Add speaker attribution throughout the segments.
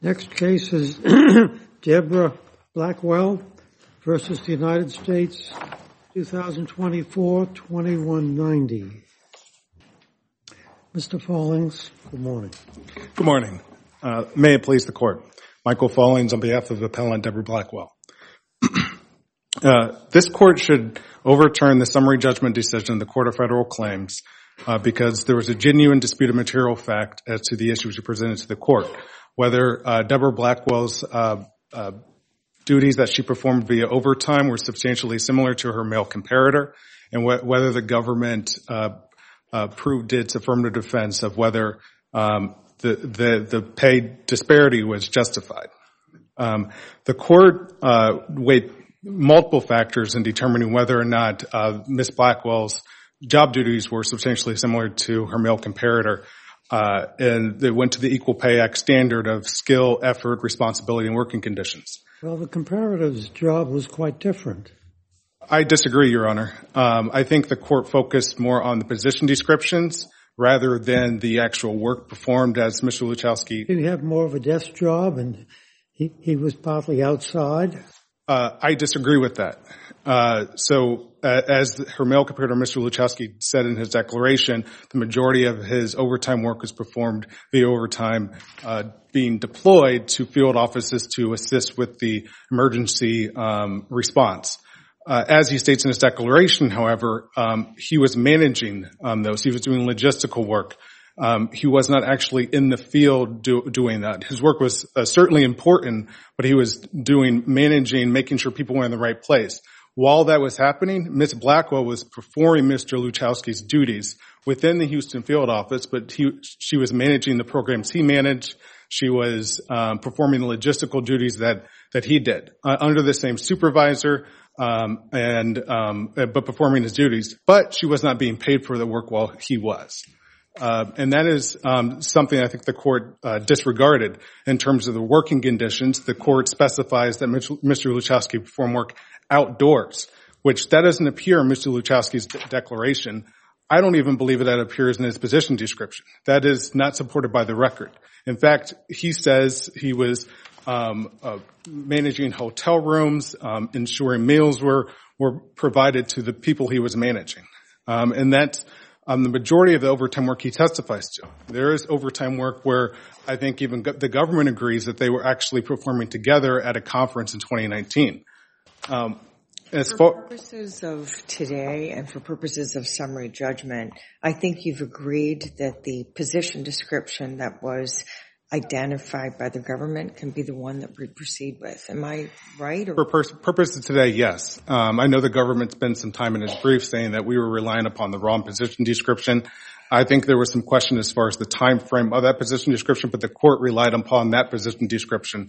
Speaker 1: Next case is Deborah Blackwell versus the United States, 2024-2190. Mr. Fallings, good morning.
Speaker 2: Good morning. May it please the Court. Michael Fallings on behalf of Appellant Deborah Blackwell. This Court should overturn the summary judgment decision of the Court of Federal Claims because there was a genuine dispute of material fact as to the issues presented to the Court. Whether Deborah Blackwell's duties that she performed via overtime were substantially similar to her male comparator, and whether the government proved its affirmative defense of whether the pay disparity was justified. The Court weighed multiple factors in determining whether or not Ms. Blackwell's job duties were substantially similar to her male comparator. And they went to the Equal Pay Act standard of skill, effort, responsibility, and working conditions.
Speaker 1: Well, the comparator's job was quite different.
Speaker 2: I disagree, Your Honor. I think the Court focused more on the position descriptions rather than the actual work performed as Mr. Luchowski.
Speaker 1: Did he have more of a desk job and he was partly outside?
Speaker 2: I disagree with that. As her male comparator, Mr. Luchowski, said in his declaration, the majority of his overtime work was performed via overtime, being deployed to field offices to assist with the emergency response. As he states in his declaration, however, he was managing those. He was doing logistical work. He was not actually in the field doing that. His work was certainly important, but he was managing, making sure people were in the right place. While that was happening, Ms. Blackwell was performing Mr. Luchowski's duties within the Houston field office, but she was managing the programs he managed. She was performing the logistical duties that he did under the same supervisor, but performing his duties. But she was not being paid for the work while he was. And that is something I think the Court disregarded in terms of the working conditions. The Court specifies that Mr. Luchowski performed work outdoors, which that doesn't appear in Mr. Luchowski's declaration. I don't even believe that appears in his position description. That is not supported by the record. In fact, he says he was managing hotel rooms, ensuring meals were provided to the people he was managing. And that's the majority of the overtime work he testifies to. There is overtime work where I think even the government agrees that they were actually performing together at a conference in 2019.
Speaker 3: For purposes of today and for purposes of summary judgment, I think you've agreed that the position description that was identified by the government can be the one that we proceed with. Am I right?
Speaker 2: For purposes today, yes. I know the government spent some time in its brief saying that we were relying upon the wrong position description. I think there was some question as far as the time frame of that position description, but the Court relied upon that position description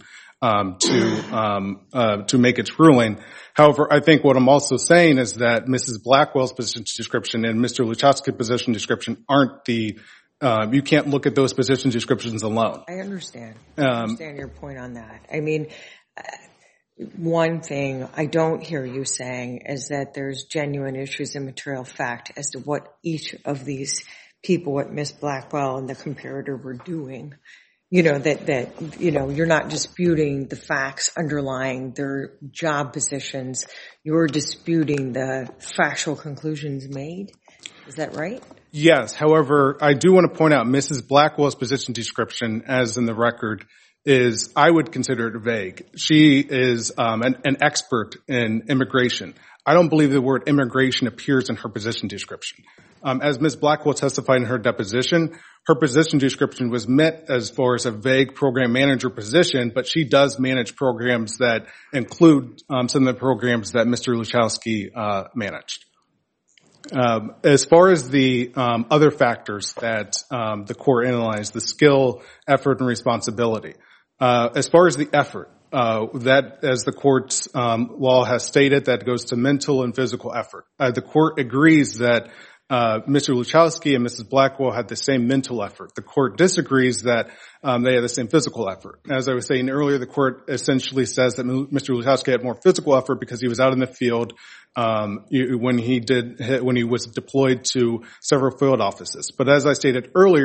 Speaker 2: to make its ruling. However, I think what I'm also saying is that Mrs. Blackwell's position description and Mr. Luchowski's position description aren't the you can't look at those position descriptions alone.
Speaker 3: I understand. I understand your point on that. I mean, one thing I don't hear you saying is that there's genuine issues in material fact as to what each of these people, what Ms. Blackwell and the comparator were doing. You know, that you're not disputing the facts underlying their job positions. You're disputing the factual conclusions made. Is that right?
Speaker 2: Yes. However, I do want to point out Mrs. Blackwell's position description, as in the record, is I would consider it vague. She is an expert in immigration. I don't believe the word immigration appears in her position description. As Ms. Blackwell testified in her deposition, her position description was meant as far as a vague program manager position, but she does manage programs that include some of the programs that Mr. Luchowski managed. As far as the other factors that the Court analyzed, the skill, effort, and responsibility. As far as the effort, that, as the Court's law has stated, that goes to mental and physical effort. The Court agrees that Mr. Luchowski and Mrs. Blackwell had the same mental effort. The Court disagrees that they had the same physical effort. As I was saying earlier, the Court essentially says that Mr. Luchowski had more physical effort because he was out in the field when he was deployed to several field offices. But as I stated earlier,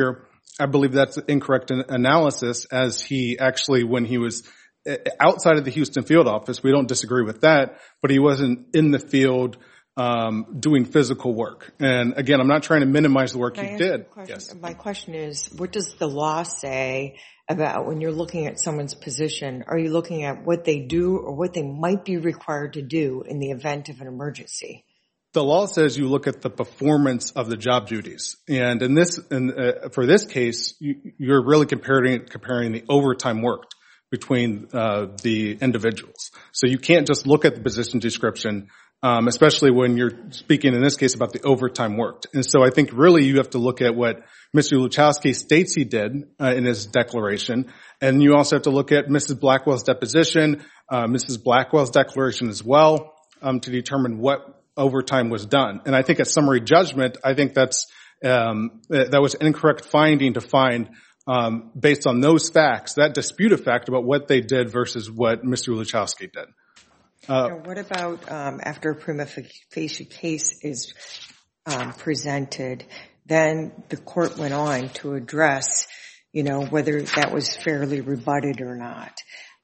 Speaker 2: I believe that's incorrect analysis, as he actually, when he was outside of the Houston field office, we don't disagree with that, but he wasn't in the field doing physical work. And again, I'm not trying to minimize the work he did.
Speaker 3: Yes. My question is, what does the law say about when you're looking at someone's position? Are you looking at what they do or what they might be required to do in the event of an emergency?
Speaker 2: The law says you look at the performance of the job duties. And for this case, you're really comparing the overtime worked between the individuals. So you can't just look at the position description, especially when you're speaking in this case about the overtime worked. And so I think really you have to look at what Mr. Luchowski states he did in his declaration. And you also have to look at Mrs. Blackwell's deposition, Mrs. Blackwell's declaration as well, to determine what overtime was done. And I think at summary judgment, I think that was an incorrect finding to find based on those facts, that disputed fact about what they did versus what Mr. Luchowski did.
Speaker 3: What about after a prima facie case is presented, then the court went on to address, whether that was fairly rebutted or not,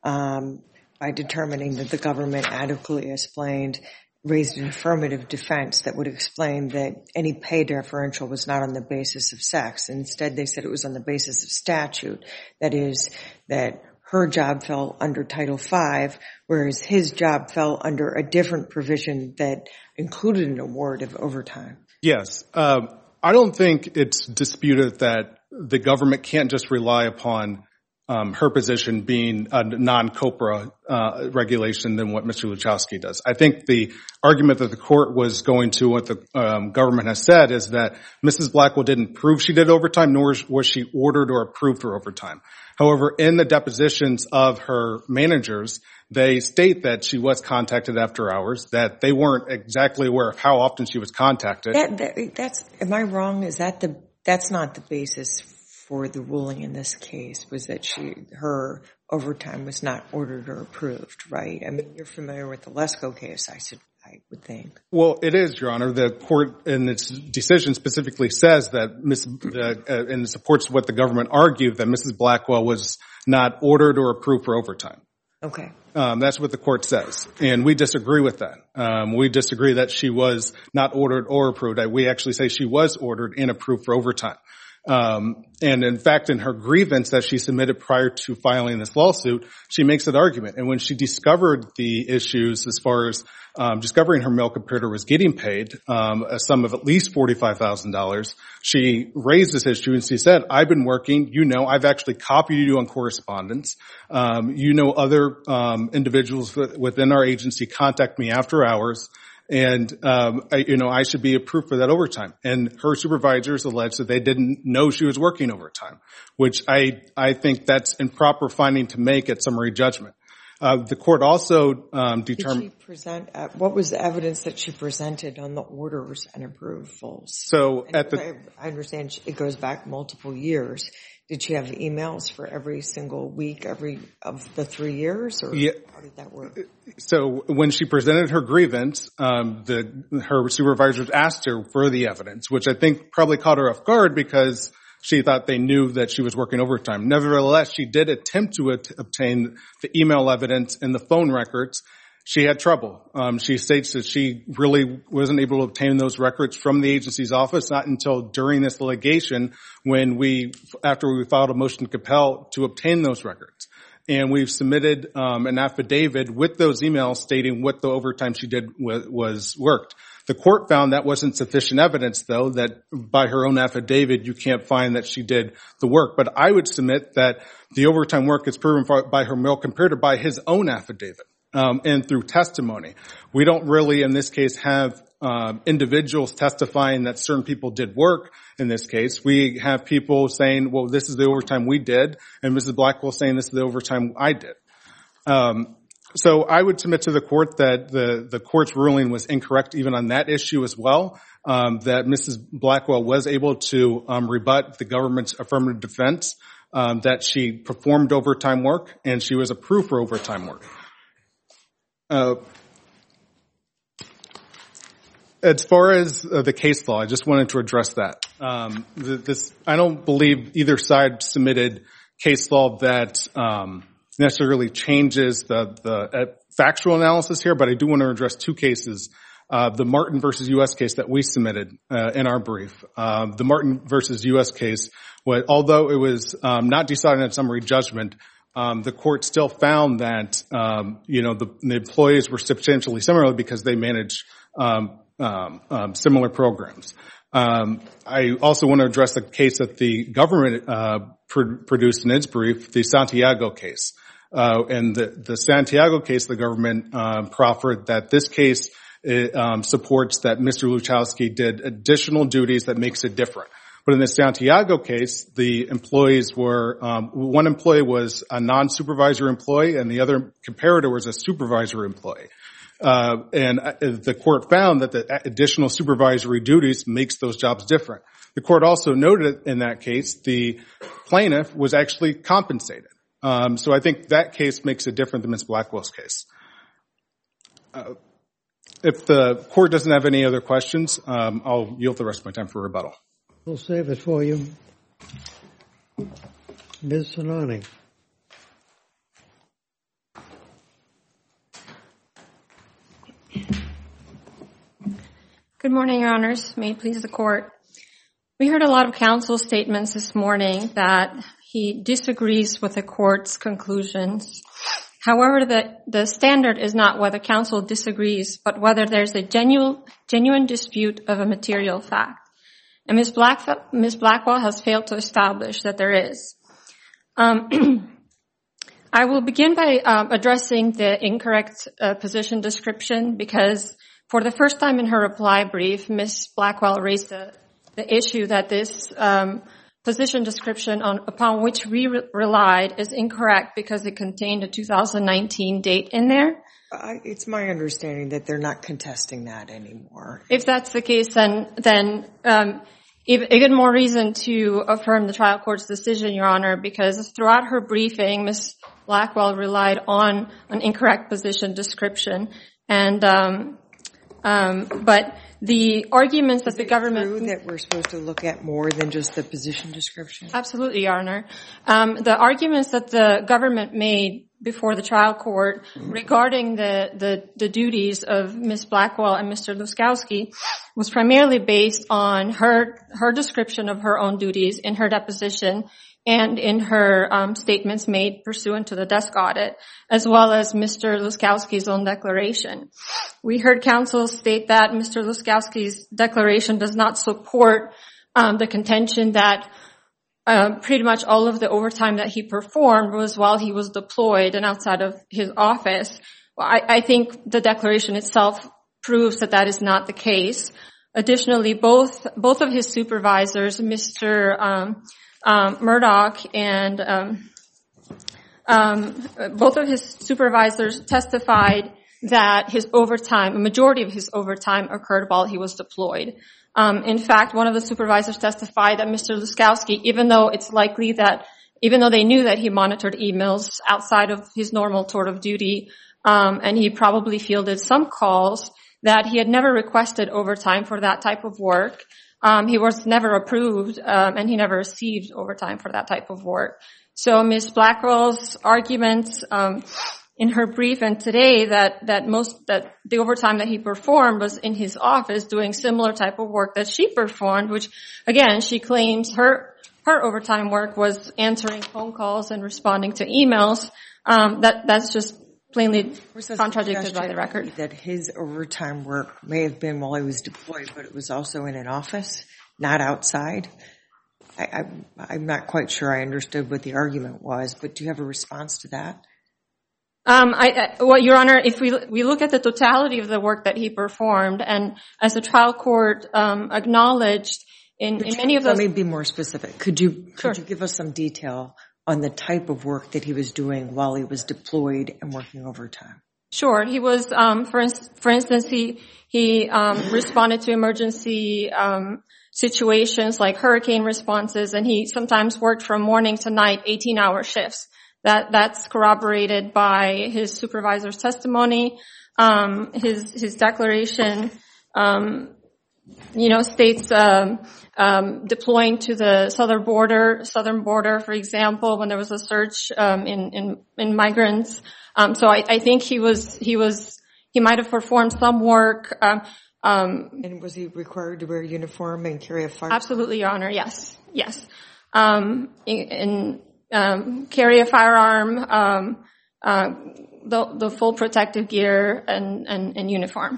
Speaker 3: by determining that the government adequately raised an affirmative defense that would explain that any pay differential was not on the basis of sex. Instead, they said it was on the basis of statute. That is, that her job fell under Title V, whereas his job fell under a different provision that included an award of overtime. Yes.
Speaker 2: I don't think it's disputed that the government can't just rely upon her position being a non-COPRA regulation than what Mr. Luchowski does. I think the argument that the court was going to, what the government has said, is that Mrs. Blackwell didn't prove she did overtime, nor was she ordered or approved for overtime. However, in the depositions of her managers, they state that she was contacted after hours, that they weren't exactly aware of how often she was contacted.
Speaker 3: Am I wrong? That's not the basis for the ruling in this case, was that her overtime was not ordered or approved, right? I mean, you're familiar with the Lesko case, I would think.
Speaker 2: Well, it is, Your Honor. The court in its decision specifically says that, and supports what the government argued, that Mrs. Blackwell was not ordered or approved for overtime.
Speaker 3: Okay.
Speaker 2: That's what the court says. And we disagree with that. We disagree that she was not ordered or approved. We actually say she was ordered and approved for overtime. And in fact, in her grievance that she submitted prior to filing this lawsuit, she makes that argument. And when she discovered the issues as far as discovering her mail computer was getting paid a sum of at least $45,000, she raised this issue and she said, I've been working, I've actually copied you on correspondence. Other individuals within our agency contact me after hours. And, I should be approved for that overtime. And her supervisors alleged that they didn't know she was working overtime, which I think that's improper finding to make at summary judgment. The court also determined. Did she present?
Speaker 3: What was the evidence that she presented on the orders and approvals?
Speaker 2: So
Speaker 3: I understand it goes back multiple years. Did she have emails for every single week, every of the 3 years, or how did that work?
Speaker 2: So when she presented her grievance, her supervisors asked her for the evidence, which I think probably caught her off guard because she thought they knew that she was working overtime. Nevertheless, she did attempt to obtain the email evidence and the phone records. She had trouble. She states that she really wasn't able to obtain those records from the agency's office, not until during this litigation after we filed a motion to compel to obtain those records. And we've submitted an affidavit with those emails stating what the overtime she did was worked. The court found that wasn't sufficient evidence, though, that by her own affidavit you can't find that she did the work. But I would submit that the overtime work is proven by her mail computer by his own affidavit. And through testimony. We don't really, in this case, have individuals testifying that certain people did work in this case. We have people saying, well, this is the overtime we did, and Mrs. Blackwell saying this is the overtime I did. So I would submit to the court that the court's ruling was incorrect even on that issue as well, that Mrs. Blackwell was able to rebut the government's affirmative defense, that she performed overtime work, and she was approved for overtime work. As far as the case law, I just wanted to address that. I don't believe either side submitted case law that necessarily changes the factual analysis here, but I do want to address two cases. The Martin versus U.S. case that we submitted in our brief. The Martin versus U.S. case, although it was not decided in summary judgment, the court still found that the employees were substantially similar because they manage similar programs. I also want to address the case that the government produced in its brief, the Santiago case. And the Santiago case, the government proffered that this case supports that Mr. Luchowski did additional duties that makes it different. But in the Santiago case, the employees were one employee was a non-supervisor employee and the other comparator was a supervisor employee. And the court found that the additional supervisory duties makes those jobs different. The court also noted in that case the plaintiff was actually compensated. So I think that case makes it different than Ms. Blackwell's case. If the court doesn't have any other questions, I'll yield the rest of my time for rebuttal.
Speaker 1: We'll save it for you. Ms. Sinani.
Speaker 4: Good morning, Your Honors. May it please the court. We heard a lot of counsel's statements this morning that he disagrees with the court's conclusions. However, the standard is not whether counsel disagrees, but whether there's a genuine dispute of a material fact. And Ms. Blackwell has failed to establish that there is. I will begin by addressing the incorrect position description because for the first time in her reply brief, Ms. Blackwell raised the issue that this position description upon which we relied is incorrect because it contained a 2019 date in there.
Speaker 3: It's my understanding that they're not contesting that anymore.
Speaker 4: If that's the case, then even more reason to affirm the trial court's decision, Your Honor, because throughout her briefing, Ms. Blackwell relied on an incorrect position description. And but the arguments that the government...
Speaker 3: Is it true that we're supposed to look at more than just the position description?
Speaker 4: Absolutely, Your Honor. The arguments that the government made before the trial court regarding the duties of Ms. Blackwell and Mr. Luskowski was primarily based on her description of her own duties in her deposition and in her statements made pursuant to the desk audit, as well as Mr. Luskowski's own declaration. We heard counsel state that Mr. Luskowski's declaration does not support the contention that pretty much all of the overtime that he performed was while he was deployed and outside of his office. I think the declaration itself proves that that is not the case. Additionally, both of his supervisors, Mr. Murdoch and both of his supervisors testified that his overtime, a majority of his overtime occurred while he was deployed. In fact, one of the supervisors testified that Mr. Luskowski, even though they knew that he monitored emails outside of his normal sort of duty, and he probably fielded some calls, that he had never requested overtime for that type of work. He was never approved, and he never received overtime for that type of work. So Ms. Blackwell's arguments in her brief and today that the overtime that he performed was in his office doing similar type of work that she performed, which again she claims her overtime work was answering phone calls and responding to emails. That's just plainly contradicted by the record.
Speaker 3: That his overtime work may have been while he was deployed, but it was also in an office, not outside. I'm not quite sure I understood what the argument was, but do you have a response to that?
Speaker 4: Well, Your Honor, if we look at the totality of the work that he performed, and as the trial court acknowledged in many of those...
Speaker 3: Let me be more specific. Could you
Speaker 4: Sure.
Speaker 3: give us some detail on the type of work that he was doing while he was deployed and working overtime?
Speaker 4: Sure. He was, for instance, he responded to emergency situations like hurricane responses, and he sometimes worked from morning to night, 18-hour shifts. That's corroborated by his supervisor's testimony. His declaration states deploying to the southern border, for example, when there was a surge in migrants. So I think he might have performed some work.
Speaker 3: And was he required to wear a uniform and carry a firearm?
Speaker 4: Absolutely, Your Honor. Yes. Carry a firearm, the full protective gear and uniform.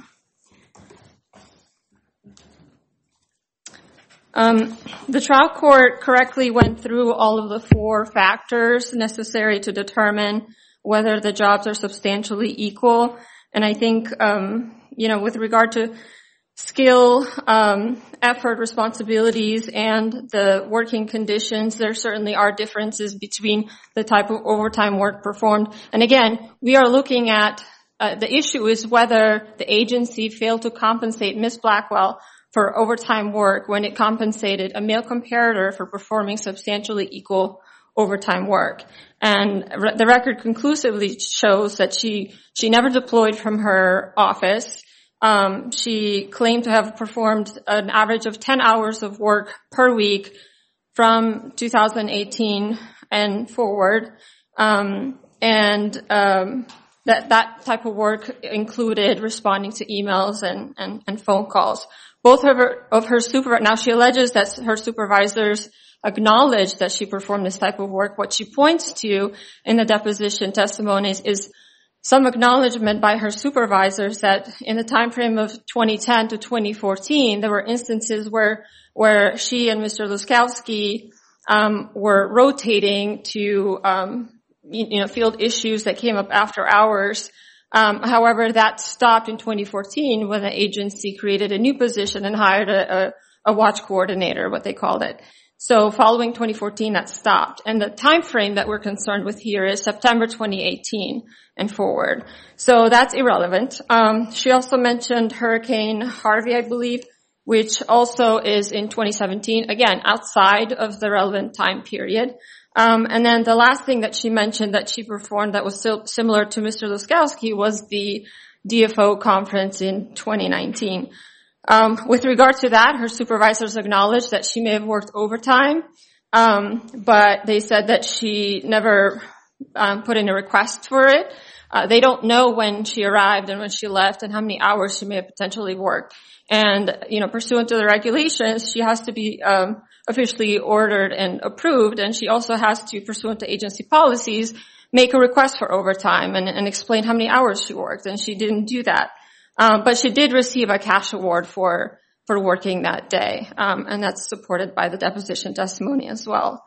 Speaker 4: The trial court correctly went through all of the 4 factors necessary to determine whether the jobs are substantially equal. And I think, with regard to skill, effort, responsibilities, and the working conditions, there certainly are differences between the type of overtime work performed. And again, we are looking at the issue is whether the agency failed to compensate Ms. Blackwell for overtime work when it compensated a male comparator for performing substantially equal overtime work. And the record conclusively shows that she never deployed from her office. She claimed to have performed an average of 10 hours of work per week from 2018 and forward. That type of work included responding to emails and phone calls. Both of her supervisors, now she alleges that her supervisors acknowledged that she performed this type of work. What she points to in the deposition testimonies is some acknowledgement by her supervisors that in the time frame of 2010 to 2014, there were instances where she and Mr. Luskowski were rotating to field issues that came up after hours. However, that stopped in 2014 when the agency created a new position and hired a watch coordinator, what they called it. So following 2014, that stopped. And the time frame that we're concerned with here is September 2018 and forward. So that's irrelevant. She also mentioned Hurricane Harvey, I believe, which also is in 2017, again, outside of the relevant time period. And then the last thing that she mentioned that she performed that was similar to Mr. Luskowski was the DFO conference in 2019. With regard to that, her supervisors acknowledged that she may have worked overtime, but they said that she never put in a request for it. They don't know when she arrived and when she left and how many hours she may have potentially worked. And, pursuant to the regulations, she has to be officially ordered and approved, and she also has to, pursuant to agency policies, make a request for overtime and explain how many hours she worked, and she didn't do that. But she did receive a cash award for working that day, and that's supported by the deposition testimony as well.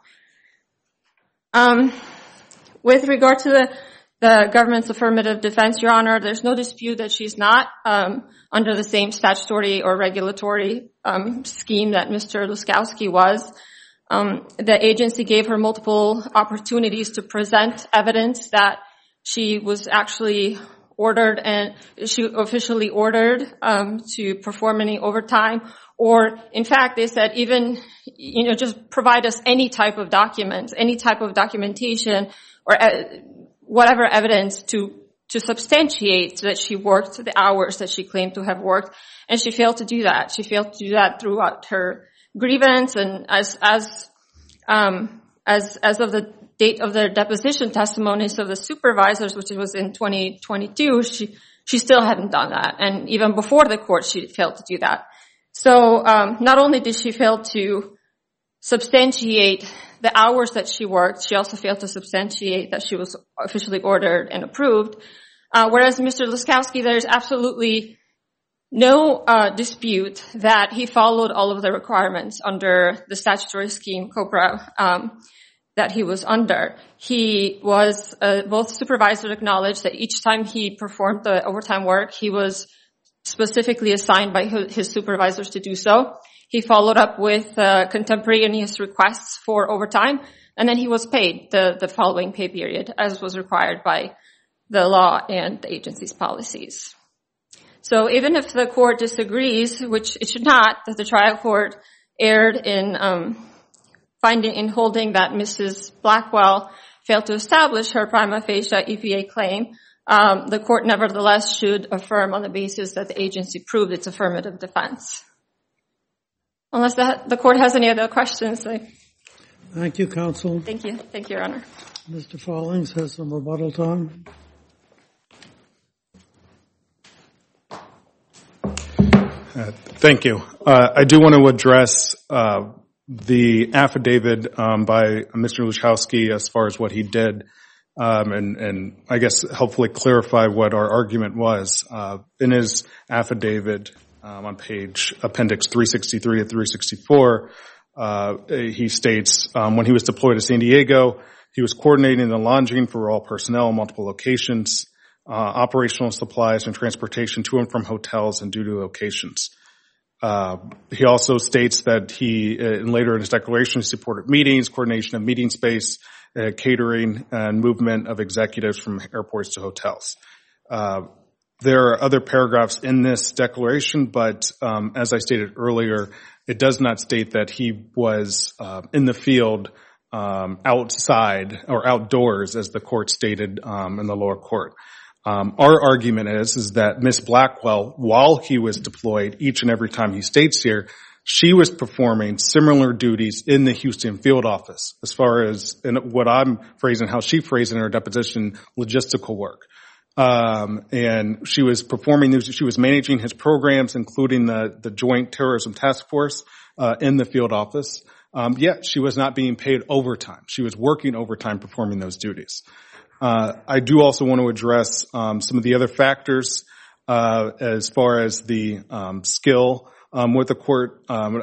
Speaker 4: With regard to the government's affirmative defense, Your Honor, there's no dispute that she's not under the same statutory or regulatory scheme that Mr. Luskowski was. The agency gave her multiple opportunities to present evidence that she was actually ordered and she officially ordered to perform any overtime, or in fact they said even just provide us any type of documents, any type of documentation or whatever evidence to substantiate that she worked the hours that she claimed to have worked, and she failed to do that. She failed to do that throughout her grievance, and as of the date of the deposition testimonies of the supervisors, which was in 2022, she still hadn't done that. And even before the court, she failed to do that. So not only did she fail to substantiate the hours that she worked, she also failed to substantiate that she was officially ordered and approved. Whereas Mr. Luskowski, there's absolutely no dispute that he followed all of the requirements under the statutory scheme, COBRA, that he was under. He was, both supervisors acknowledged that each time he performed the overtime work, he was specifically assigned by his supervisors to do so. He followed up with contemporaneous requests for overtime, and then he was paid the following pay period, as was required by the law and the agency's policies. So even if the court disagrees, which it should not, that the trial court erred in holding that Mrs. Blackwell failed to establish her prima facie EPA claim, the court nevertheless should affirm on the basis that the agency proved its affirmative defense. Unless the court has any other questions.
Speaker 1: Thank you, counsel.
Speaker 4: Thank you. Thank you, Your Honor.
Speaker 1: Mr. Fallings has some rebuttal time.
Speaker 2: Thank you. I do want to address the affidavit by Mr. Luchowski as far as what he did, and I guess hopefully clarify what our argument was. In his affidavit on page appendix 363 and 364, he states when he was deployed to San Diego, he was coordinating the lodging for all personnel in multiple locations, operational supplies and transportation to and from hotels and duty locations. He also states that he, later in his declaration, supported meetings, coordination of meeting space, catering, and movement of executives from airports to hotels. There are other paragraphs in this declaration, but as I stated earlier, it does not state that he was in the field outside or outdoors, as the court stated in the lower court. Our argument is that Ms. Blackwell, while he was deployed, each and every time he states here, she was performing similar duties in the Houston field office, as far as what I'm phrasing, how she phrased in her deposition, logistical work. And she was performing, she was managing his programs, including the Joint Terrorism Task Force in the field office. Yet she was not being paid overtime. She was working overtime performing those duties. I do also want to address some of the other factors as far as the skill. What the court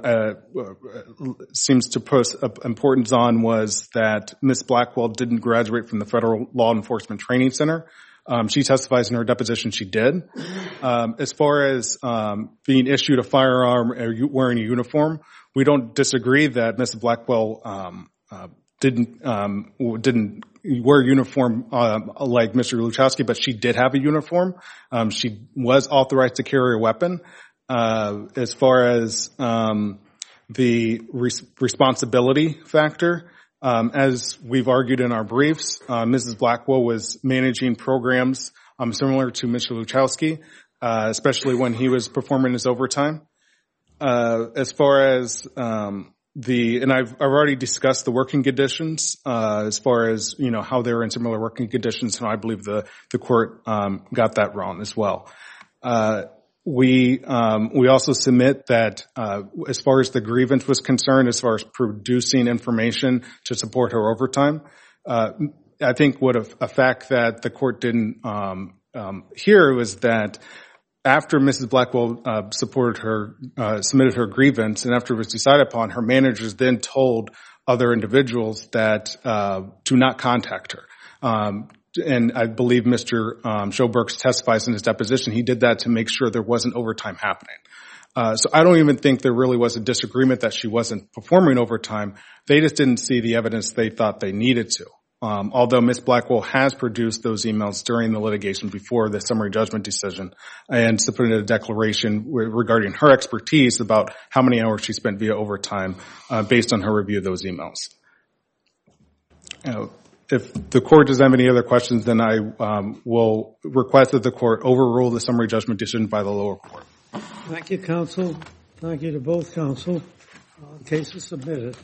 Speaker 2: seems to put importance on was that Ms. Blackwell didn't graduate from the Federal Law Enforcement Training Center. She testifies in her deposition she did. As far as being issued a firearm or wearing a uniform, we don't disagree that Ms. Blackwell didn't wear a uniform like Mr. Luchowski, but she did have a uniform. She was authorized to carry a weapon. As far as the responsibility factor, as we've argued in our briefs, Mrs. Blackwell was managing programs similar to Mr. Luchowski, especially when he was performing his overtime. As far as and I've already discussed the working conditions, as far as, how they're in similar working conditions, and I believe the court got that wrong as well. We also submit that as far as the grievance was concerned, as far as producing information to support her overtime, I think what a fact that the court didn't hear was that after Mrs. Blackwell submitted her grievance, and after it was decided upon, her managers then told other individuals that do not contact her. And I believe Mr. Schobergs testifies in his deposition. He did that to make sure there wasn't overtime happening. So I don't even think there really was a disagreement that she wasn't performing overtime. They just didn't see the evidence they thought they needed to. Although Ms. Blackwell has produced those emails during the litigation before the summary judgment decision and submitted a declaration regarding her expertise about how many hours she spent via overtime based on her review of those emails. If the court does have any other questions, then I will request that the court overrule the summary judgment decision by the lower court.
Speaker 1: Thank you, counsel. Thank you to both counsel. Case is submitted.